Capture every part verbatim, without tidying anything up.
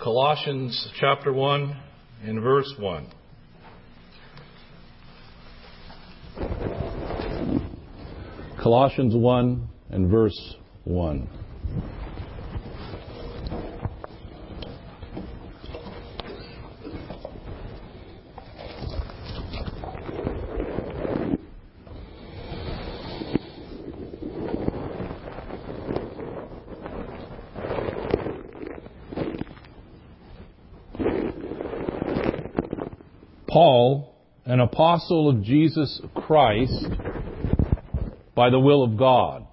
Colossians chapter one and verse one. Colossians one and verse one. Paul, an apostle of Jesus Christ, by the will of God,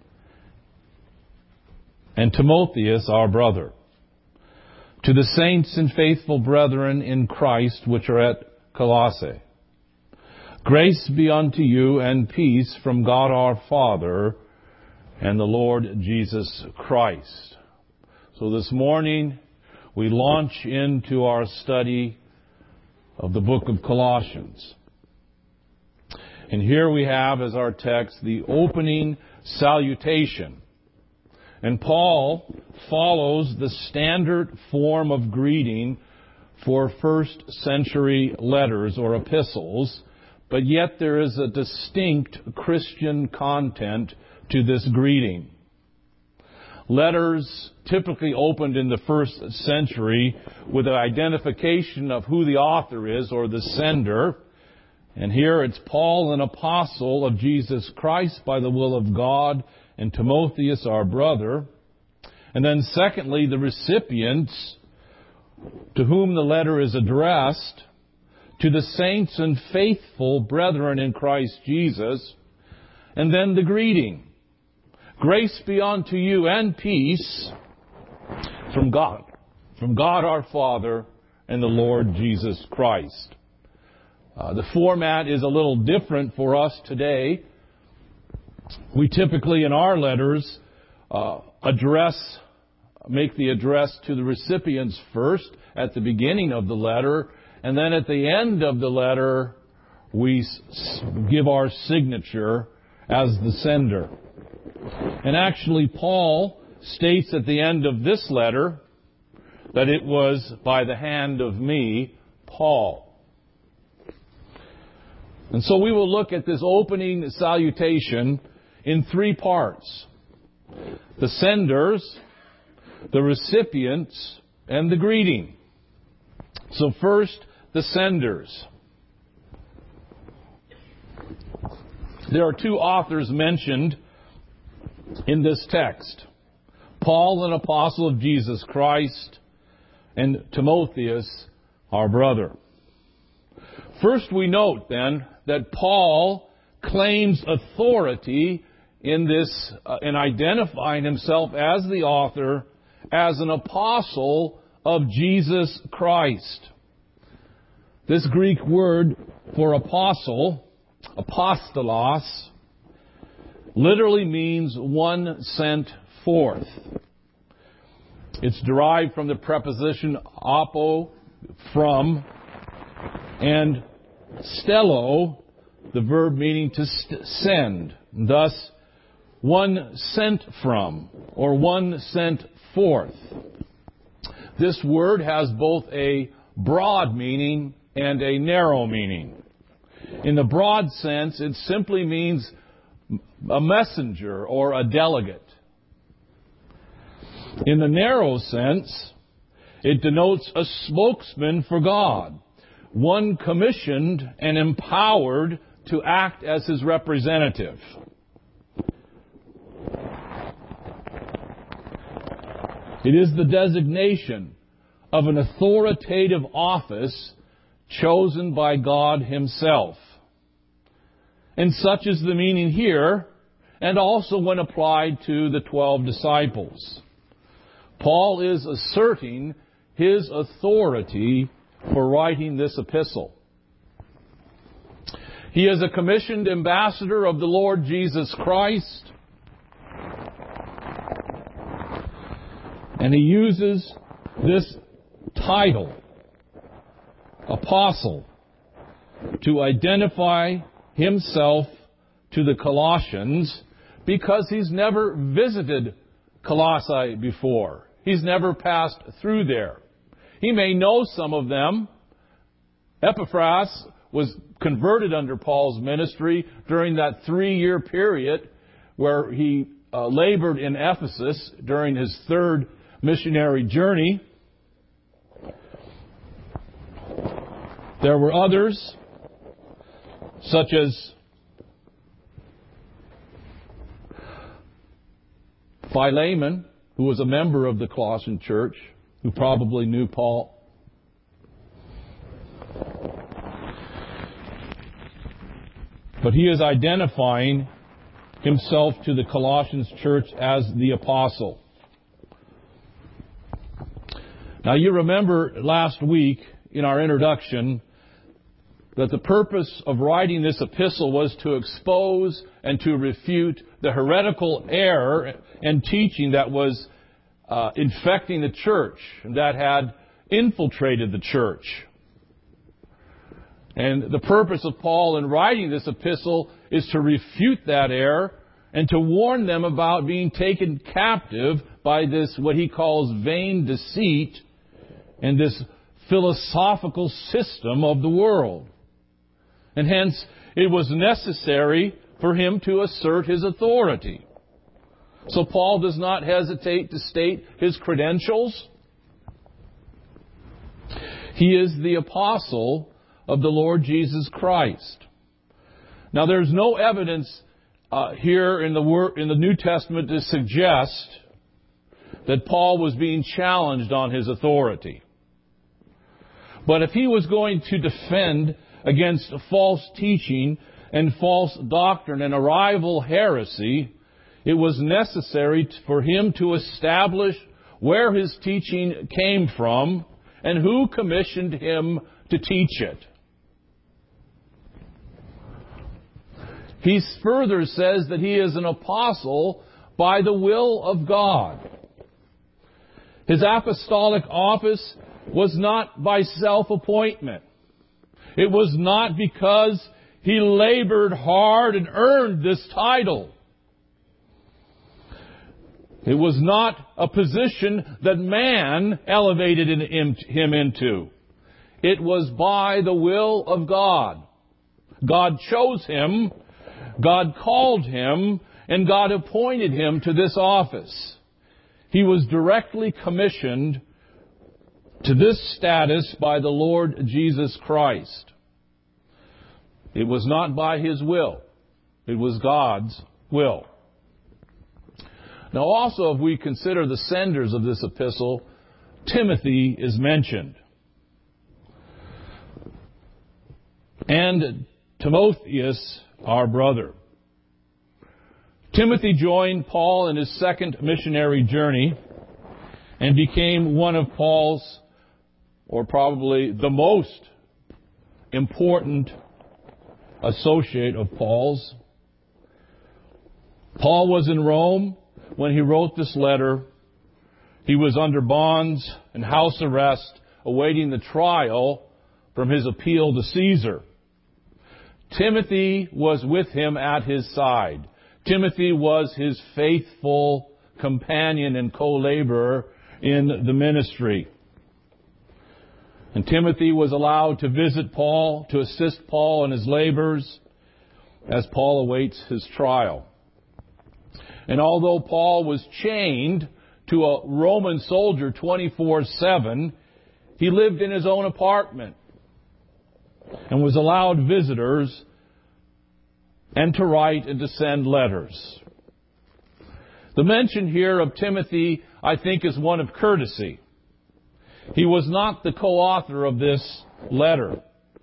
and Timotheus, our brother, to the saints and faithful brethren in Christ which are at Colossae. Grace be unto you and peace from God our Father and the Lord Jesus Christ. So this morning we launch into our study of the book of Colossians. And here we have as our text the opening salutation. And Paul follows the standard form of greeting for first century letters or epistles, but yet there is a distinct Christian content to this greeting. Letters typically opened in the first century with an identification of who the author is or the sender. And here it's Paul, an apostle of Jesus Christ by the will of God, and Timotheus, our brother. And then secondly, the recipients to whom the letter is addressed, to the saints and faithful brethren in Christ Jesus. And then the greeting. Grace be unto you and peace from God, from God our Father and the Lord Jesus Christ. Uh, the format is a little different for us today. We typically in our letters uh, address, make the address to the recipients first at the beginning of the letter, and then at the end of the letter we s- give our signature as the sender. And actually, Paul states at the end of this letter that it was by the hand of me, Paul. And so we will look at this opening salutation in three parts: the senders, the recipients, and the greeting. So first, the senders. There are two authors mentioned in this text: Paul, an apostle of Jesus Christ, and Timotheus, our brother. First, we note then that Paul claims authority in this, uh, in identifying himself as the author, as an apostle of Jesus Christ. This Greek word for apostle, apostolos, literally means one sent forth. It's derived from the preposition apo, from, and stello, the verb meaning to st- send. Thus, one sent from, or one sent forth. This word has both a broad meaning and a narrow meaning. In the broad sense, it simply means a messenger or a delegate. In the narrow sense, it denotes a spokesman for God, one commissioned and empowered to act as His representative. It is the designation of an authoritative office chosen by God Himself. And such is the meaning here, and also when applied to the twelve disciples. Paul is asserting his authority for writing this epistle. He is a commissioned ambassador of the Lord Jesus Christ, and he uses this title, apostle, to identify himself to the Colossians because he's never visited Colossae before. He's never passed through there. He may know some of them. Epaphras was converted under Paul's ministry during that three-year period where he uh, labored in Ephesus during his third missionary journey. There were others, such as Philemon, who was a member of the Colossian church, who probably knew Paul. But he is identifying himself to the Colossians church as the apostle. Now you remember last week in our introduction that the purpose of writing this epistle was to expose and to refute the heretical error and teaching that was uh, infecting the church and that had infiltrated the church. And the purpose of Paul in writing this epistle is to refute that error and to warn them about being taken captive by this, what he calls vain deceit, and this philosophical system of the world. And hence, it was necessary for him to assert his authority. So Paul does not hesitate to state his credentials. He is the apostle of the Lord Jesus Christ. Now, there's no evidence uh, here in the word, in the New Testament to suggest that Paul was being challenged on his authority. But if he was going to defend against false teaching and false doctrine and a rival heresy, it was necessary for him to establish where his teaching came from and who commissioned him to teach it. He further says that he is an apostle by the will of God. His apostolic office was not by self-appointment. It was not because he labored hard and earned this title. It was not a position that man elevated him into. It was by the will of God. God chose him, God called him, and God appointed him to this office. He was directly commissioned to this status by the Lord Jesus Christ. It was not by his will. It was God's will. Now also, if we consider the senders of this epistle, Timothy is mentioned. And Timotheus, our brother. Timothy joined Paul in his second missionary journey and became one of Paul's, or probably the most important associate of Paul's. Paul was in Rome when he wrote this letter. He was under bonds and house arrest, awaiting the trial from his appeal to Caesar. Timothy was with him at his side. Timothy was his faithful companion and co-laborer in the ministry. And Timothy was allowed to visit Paul, to assist Paul in his labors as Paul awaits his trial. And although Paul was chained to a Roman soldier twenty-four seven, he lived in his own apartment and was allowed visitors and to write and to send letters. The mention here of Timothy, I think, is one of courtesy. He was not the co-author of this letter.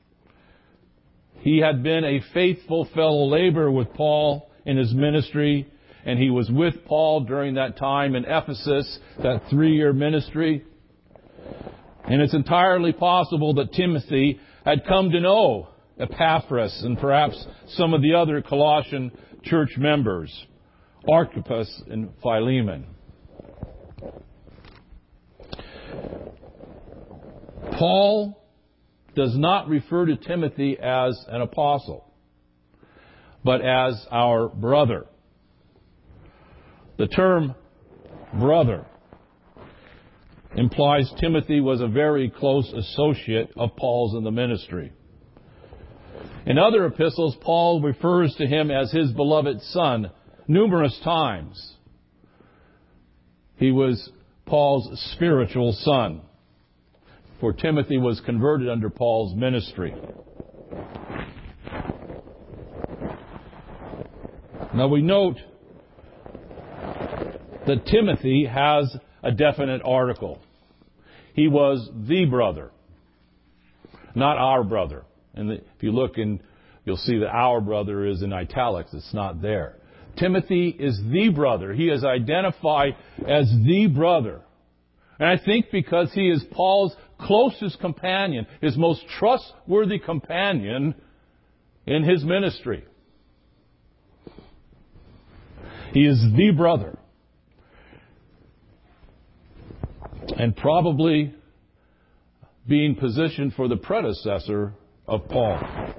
He had been a faithful fellow laborer with Paul in his ministry, and he was with Paul during that time in Ephesus, that three-year ministry. And it's entirely possible that Timothy had come to know Epaphras and perhaps some of the other Colossian church members, Archippus and Philemon. Paul does not refer to Timothy as an apostle, but as our brother. The term brother implies Timothy was a very close associate of Paul's in the ministry. In other epistles, Paul refers to him as his beloved son numerous times. He was Paul's spiritual son, for Timothy was converted under Paul's ministry. Now we note that Timothy has a definite article. He was the brother, not our brother. And if you look in, you'll see that our brother is in italics. It's not there. Timothy is the brother. He is identified as the brother. And I think because he is Paul's closest companion, his most trustworthy companion in his ministry. He is the brother. And probably being positioned for the predecessor of Paul.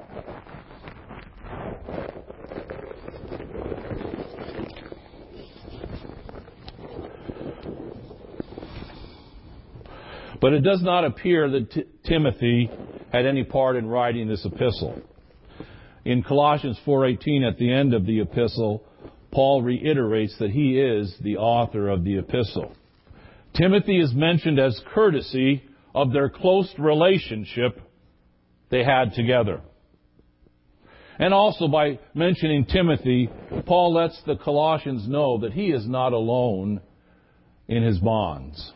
But it does not appear that T- Timothy had any part in writing this epistle. In Colossians four eighteen, at the end of the epistle, Paul reiterates that he is the author of the epistle. Timothy is mentioned as courtesy of their close relationship they had together. And also by mentioning Timothy, Paul lets the Colossians know that he is not alone in his bonds.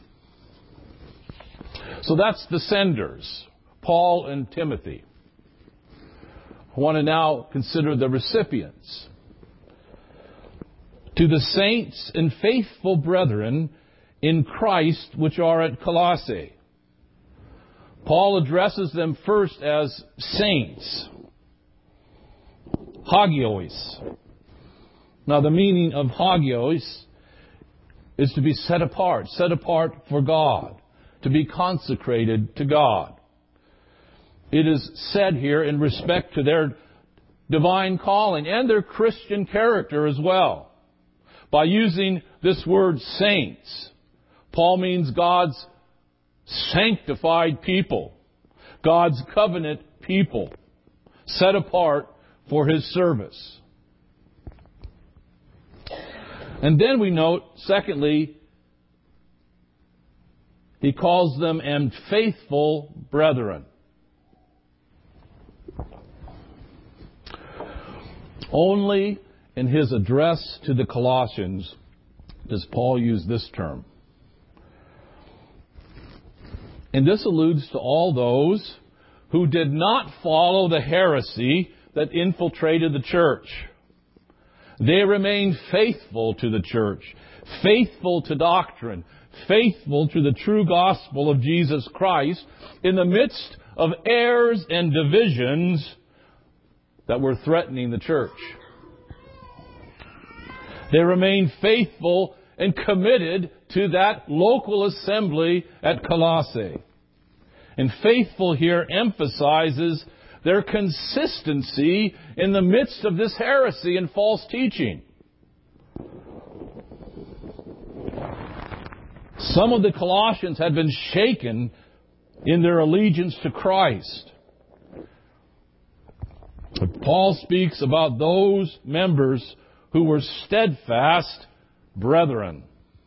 So that's the senders, Paul and Timothy. I want to now consider the recipients. To the saints and faithful brethren in Christ which are at Colossae. Paul addresses them first as saints, hagios. Now the meaning of hagios is to be set apart, set apart for God, to be consecrated to God. It is said here in respect to their divine calling and their Christian character as well. By using this word saints, Paul means God's sanctified people, God's covenant people, set apart for His service. And then we note, secondly, he calls them "and faithful brethren." Only in his address to the Colossians does Paul use this term. And this alludes to all those who did not follow the heresy that infiltrated the church. They remained faithful to the church, faithful to doctrine, faithful to the true gospel of Jesus Christ in the midst of errors and divisions that were threatening the church. They remained faithful and committed to that local assembly at Colossae. And faithful here emphasizes their consistency in the midst of this heresy and false teaching. Some of the Colossians had been shaken in their allegiance to Christ. But Paul speaks about those members who were steadfast brethren.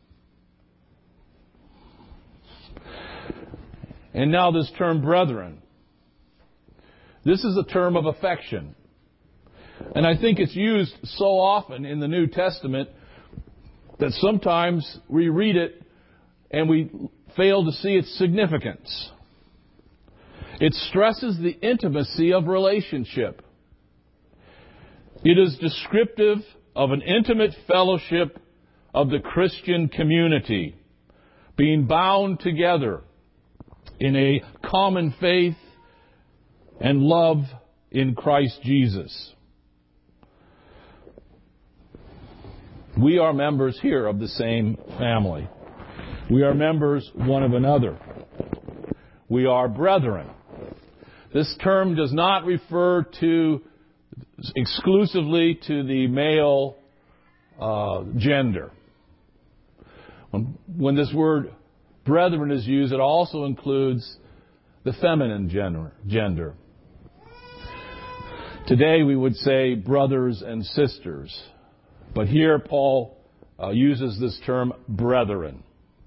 And now this term brethren. This is a term of affection. And I think it's used so often in the New Testament that sometimes we read it and we fail to see its significance. It stresses the intimacy of relationship. It is descriptive of an intimate fellowship of the Christian community, being bound together in a common faith and love in Christ Jesus. We are members here of the same family. We are members one of another. We are brethren. This term does not refer to exclusively to the male uh, gender. When, when this word brethren is used, it also includes the feminine gender. gender. Today we would say brothers and sisters. But here Paul uh, uses this term brethren.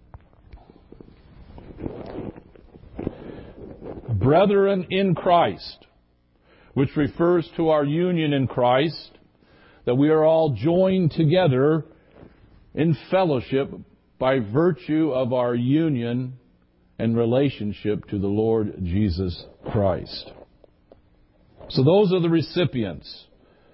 Brethren in Christ, which refers to our union in Christ, that we are all joined together in fellowship by virtue of our union and relationship to the Lord Jesus Christ. So those are the recipients,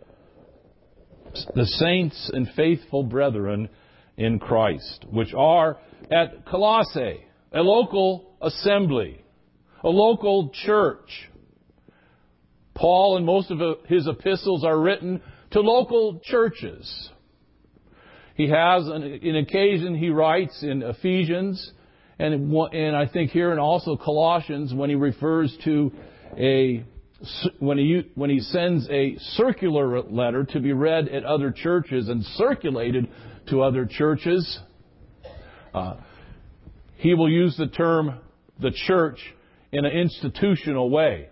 the saints and faithful brethren in Christ, which are at Colossae, a local assembly, a local church. Paul and most of his epistles are written to local churches. He has an, an occasion he writes in Ephesians, and and I think here and also Colossians when he refers to a when he when he sends a circular letter to be read at other churches and circulated to other churches. Uh, he will use the term the church in an institutional way.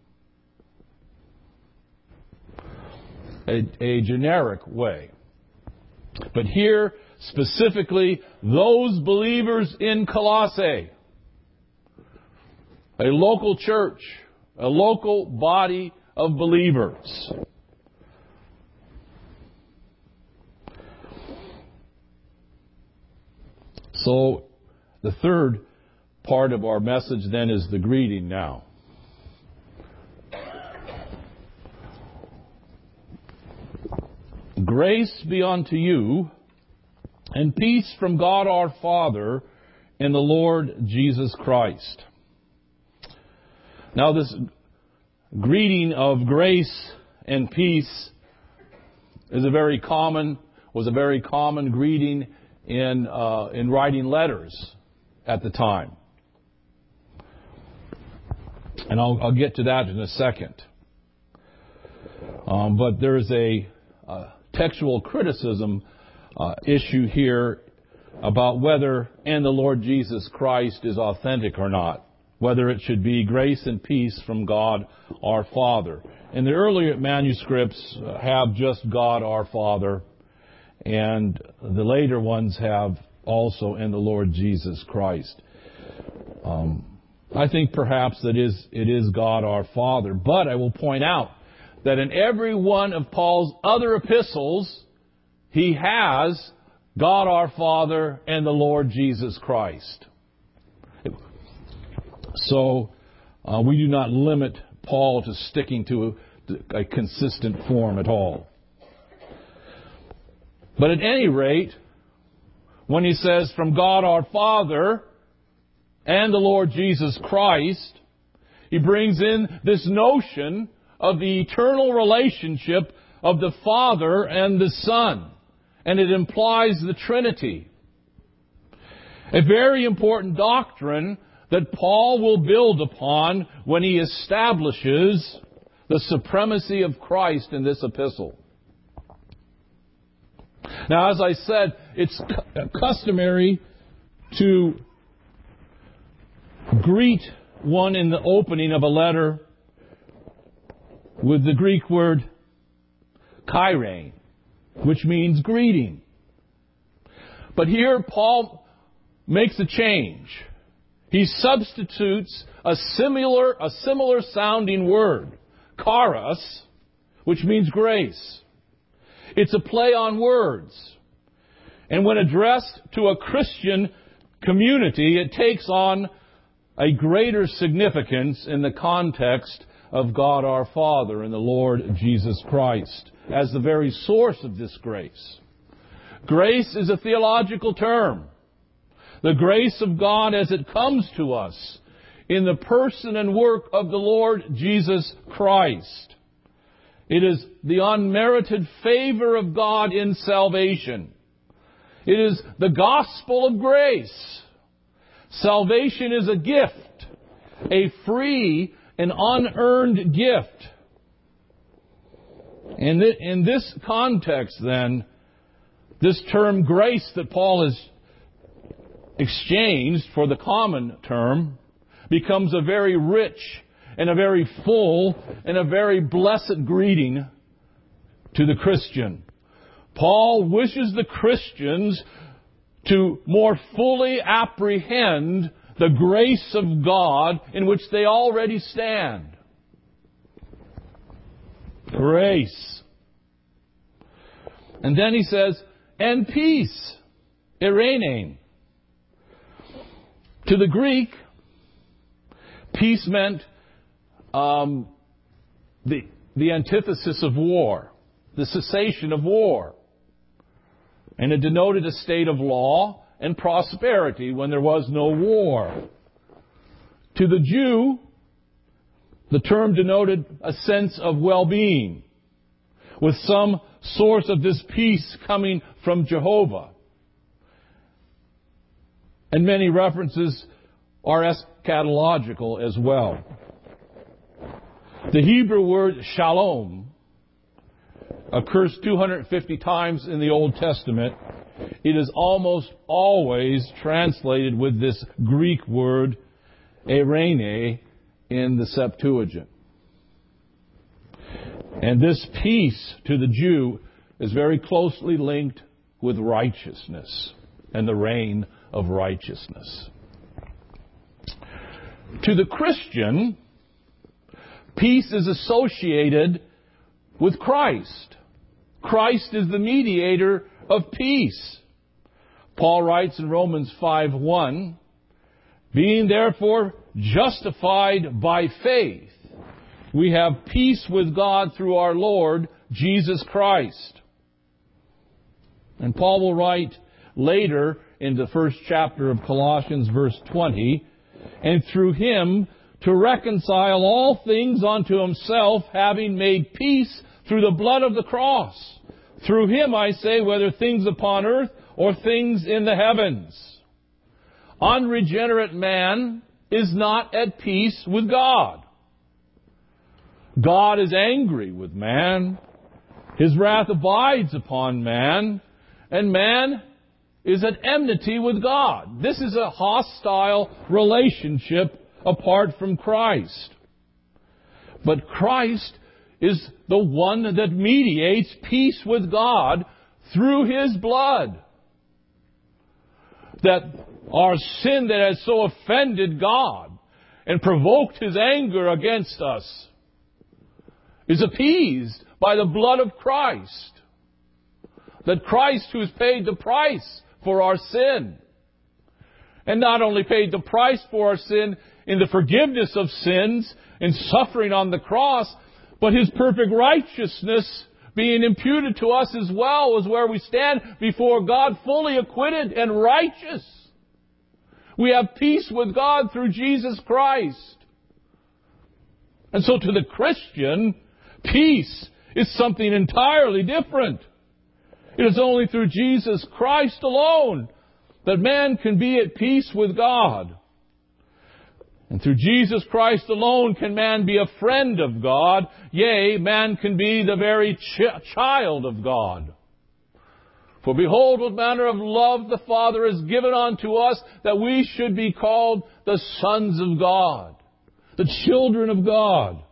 A, a generic way. But here, specifically, those believers in Colossae, a local church, a local body of believers. So, the third part of our message then is the greeting now. Grace be unto you, and peace from God our Father and the Lord Jesus Christ. Now this greeting of grace and peace is a very common, was a very common greeting in uh, in writing letters at the time. And I'll, I'll get to that in a second. Um, but there's a, a textual criticism uh, issue here about whether "and the Lord Jesus Christ" is authentic or not. Whether it should be grace and peace from God our Father. And the earlier manuscripts have just God our Father, and the later ones have also "and the Lord Jesus Christ." Um, I think perhaps that is it is God our Father, but I will point out that in every one of Paul's other epistles, he has God our Father and the Lord Jesus Christ. So uh, we do not limit Paul to sticking to a, a consistent form at all. But at any rate, when he says from God our Father and the Lord Jesus Christ, he brings in this notion of the eternal relationship of the Father and the Son. And it implies the Trinity. A very important doctrine that Paul will build upon when he establishes the supremacy of Christ in this epistle. Now, as I said, it's customary to greet one in the opening of a letter with the Greek word chairein, which means greeting. But here Paul makes a change. He substitutes a similar, a similar sounding word, charis, which means grace. It's a play on words. And when addressed to a Christian community, it takes on a greater significance in the context of God our Father and the Lord Jesus Christ as the very source of this grace. Grace is a theological term. The grace of God as it comes to us in the person and work of the Lord Jesus Christ. It is the unmerited favor of God in salvation. It is the gospel of grace. Salvation is a gift, a free and unearned gift. And in this context, then, this term grace that Paul has exchanged for the common term becomes a very rich and a very full and a very blessed greeting to the Christian. Paul wishes the Christians to more fully apprehend the grace of God in which they already stand. Grace. And then he says, and peace. Eirene. To the Greek, peace meant um, the, the antithesis of war, the cessation of war. And it denoted a state of law and prosperity when there was no war. To the Jew, the term denoted a sense of well-being, with some source of this peace coming from Jehovah. And many references are eschatological as well. The Hebrew word shalom occurs two hundred fifty times in the Old Testament. It is almost always translated with this Greek word eirene in the Septuagint. And this peace to the Jew is very closely linked with righteousness and the reign of righteousness. To the Christian, peace is associated with Christ. Christ is the mediator of peace. Paul writes in Romans five one, being therefore justified by faith, we have peace with God through our Lord Jesus Christ. And Paul will write later in the first chapter of Colossians, verse twenty, and through him to reconcile all things unto himself, having made peace through the blood of the cross. Through him, I say, whether things upon earth or things in the heavens. Unregenerate man is not at peace with God. God is angry with man. His wrath abides upon man. And man is at enmity with God. This is a hostile relationship apart from Christ. But Christ is the one that mediates peace with God through His blood. That our sin that has so offended God and provoked His anger against us is appeased by the blood of Christ. That Christ, who has paid the price for our sin, and not only paid the price for our sin in the forgiveness of sins and suffering on the cross, but His perfect righteousness being imputed to us as well, is where we stand before God fully acquitted and righteous. We have peace with God through Jesus Christ. And so to the Christian, peace is something entirely different. It is only through Jesus Christ alone that man can be at peace with God. And through Jesus Christ alone can man be a friend of God. Yea, man can be the very ch- child of God. For behold, what manner of love the Father has given unto us, that we should be called the sons of God, the children of God.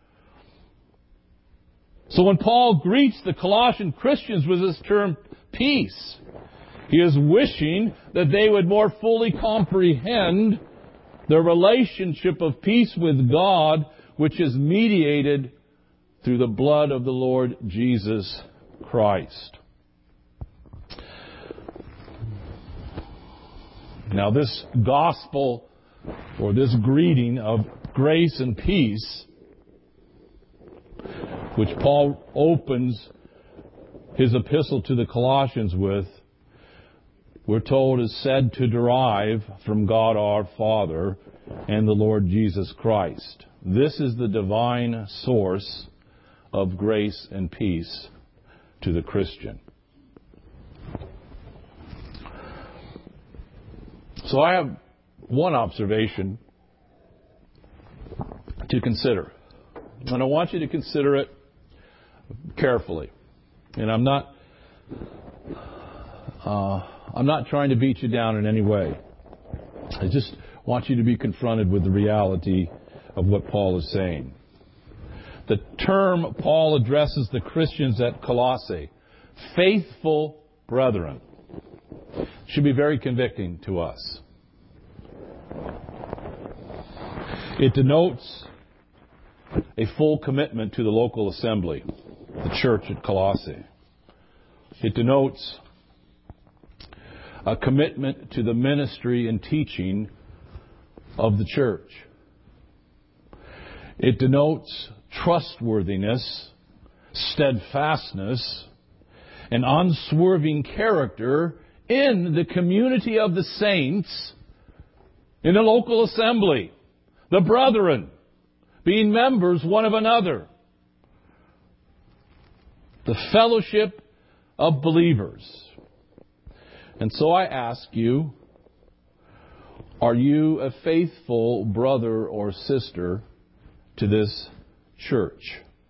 So when Paul greets the Colossian Christians with this term peace, he is wishing that they would more fully comprehend the relationship of peace with God, which is mediated through the blood of the Lord Jesus Christ. Now this gospel, or this greeting of grace and peace, which Paul opens his epistle to the Colossians with, we're told is said to derive from God our Father and the Lord Jesus Christ. This is the divine source of grace and peace to the Christian. So I have one observation to consider. And I want you to consider it carefully. And I'm not... Uh, I'm not trying to beat you down in any way. I just want you to be confronted with the reality of what Paul is saying. The term Paul addresses the Christians at Colossae, faithful brethren, should be very convicting to us. It denotes a full commitment to the local assembly, the church at Colossae. It denotes a commitment to the ministry and teaching of the church. It denotes trustworthiness, steadfastness, and unswerving character in the community of the saints in the local assembly, the brethren, being members one of another, the fellowship of believers. And so I ask you, are you a faithful brother or sister to this church?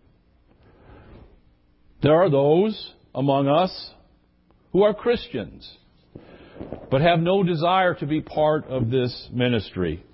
There are those among us who are Christians, but have no desire to be part of this ministry.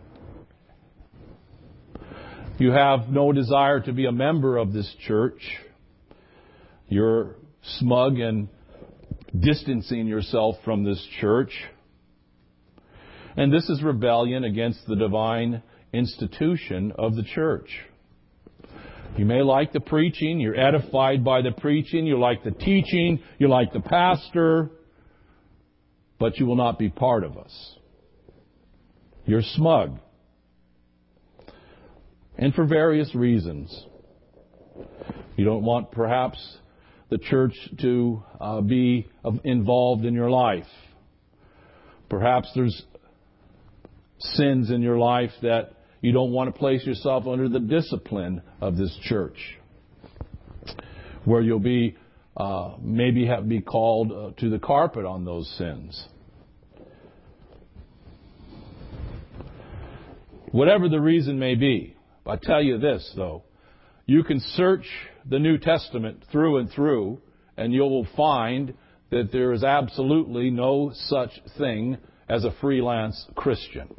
You have no desire to be a member of this church. You're smug and distancing yourself from this church. And this is rebellion against the divine institution of the church. You may like the preaching, you're edified by the preaching, you like the teaching, you like the pastor, but you will not be part of us. You're smug. And for various reasons. You don't want perhaps the church to uh, be involved in your life. Perhaps there's sins in your life that you don't want to place yourself under the discipline of this church, where you'll be uh, maybe have to be called uh, to the carpet on those sins. Whatever the reason may be, I tell you this though, you can search the New Testament through and through, and you will find that there is absolutely no such thing as a freelance Christian.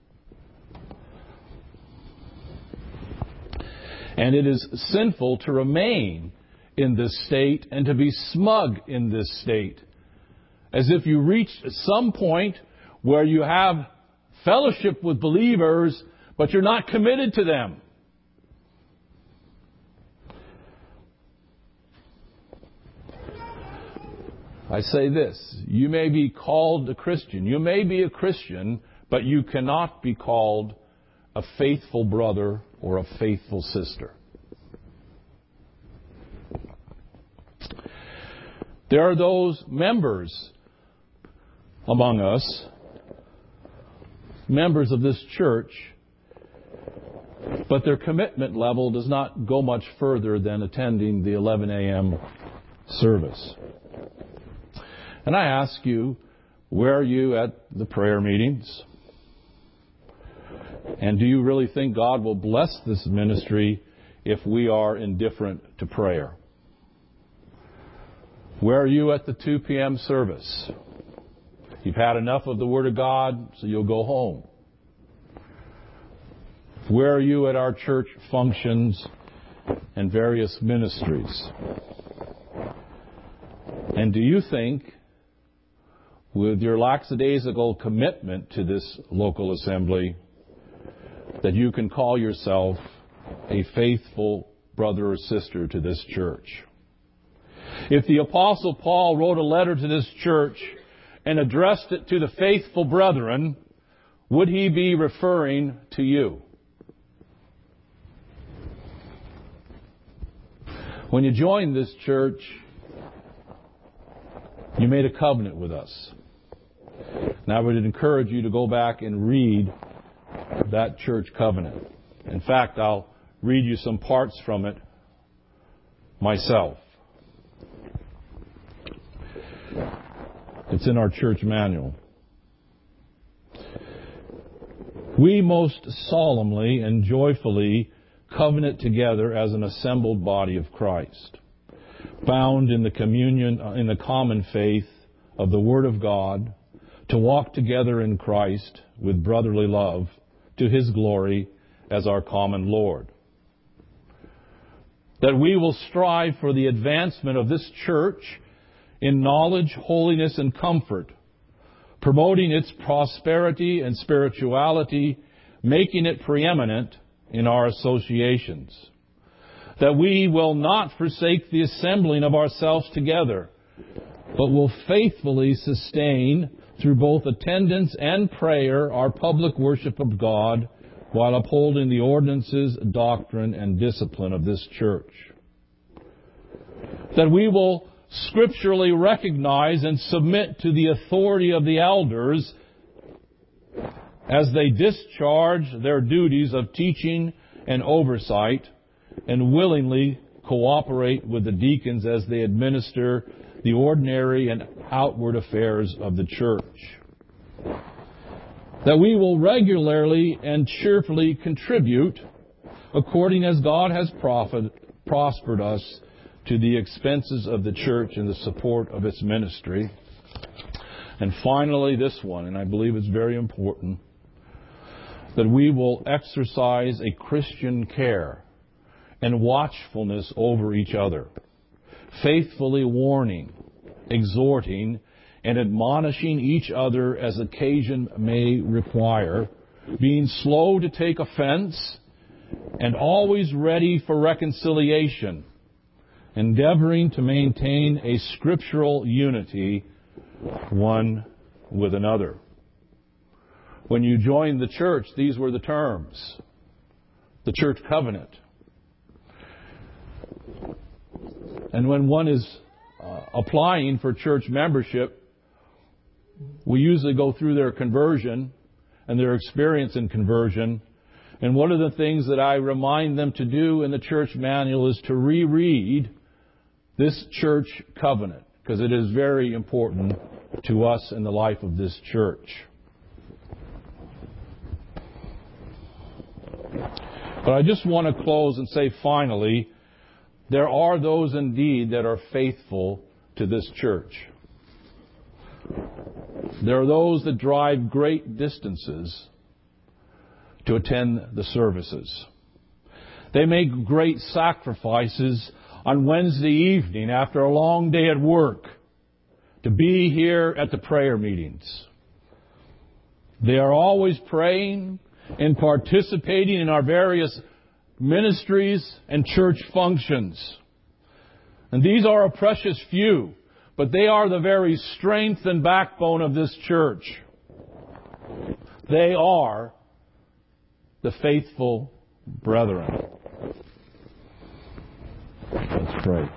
And it is sinful to remain in this state and to be smug in this state, as if you reach some point where you have fellowship with believers, but you're not committed to them. I say this, you may be called a Christian, you may be a Christian, but you cannot be called a faithful brother or a faithful sister. There are those members among us, members of this church, but their commitment level does not go much further than attending the eleven a.m. service. And I ask you, where are you at the prayer meetings? And do you really think God will bless this ministry if we are indifferent to prayer? Where are you at the two p.m. service? You've had enough of the Word of God, so you'll go home. Where are you at our church functions and various ministries? And do you think, with your lackadaisical commitment to this local assembly, that you can call yourself a faithful brother or sister to this church? If the Apostle Paul wrote a letter to this church and addressed it to the faithful brethren, would he be referring to you? When you joined this church, you made a covenant with us. Now I would encourage you to go back and read that church covenant. In fact, I'll read you some parts from it myself. It's in our church manual. We most solemnly and joyfully covenant together as an assembled body of Christ, bound in the communion, in the common faith of the Word of God, to walk together in Christ with brotherly love to His glory as our common Lord. That we will strive for the advancement of this church in knowledge, holiness, and comfort, promoting its prosperity and spirituality, making it preeminent in our associations. That we will not forsake the assembling of ourselves together, but will faithfully sustain, through both attendance and prayer, our public worship of God, while upholding the ordinances, doctrine, and discipline of this church. That we will scripturally recognize and submit to the authority of the elders as they discharge their duties of teaching and oversight, and willingly cooperate with the deacons as they administer the ordinary and outward affairs of the church. That we will regularly and cheerfully contribute according as God has profit, prospered us to the expenses of the church and the support of its ministry. And finally, this one, and I believe it's very important, that we will exercise a Christian care and watchfulness over each other, faithfully warning, exhorting, and admonishing each other as occasion may require, being slow to take offense, and always ready for reconciliation, endeavoring to maintain a scriptural unity one with another. When you joined the church, these were the terms. The church covenant. And when one is uh, applying for church membership, we usually go through their conversion and their experience in conversion. And one of the things that I remind them to do in the church manual is to reread this church covenant, because it is very important to us in the life of this church. But I just want to close and say finally, there are those indeed that are faithful to this church. There are those that drive great distances to attend the services. They make great sacrifices on Wednesday evening after a long day at work to be here at the prayer meetings. They are always praying and participating in our various ministries and church functions. And these are a precious few, but they are the very strength and backbone of this church. They are the faithful brethren. Let's pray.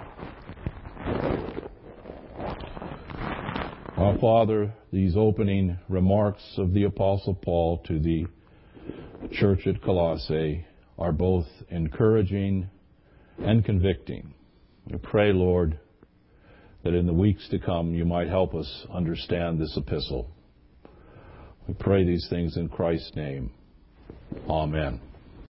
Our Father, these opening remarks of the Apostle Paul to the church at Colossae are both encouraging and convicting. We pray, Lord, that in the weeks to come you might help us understand this epistle. We pray these things in Christ's name. Amen.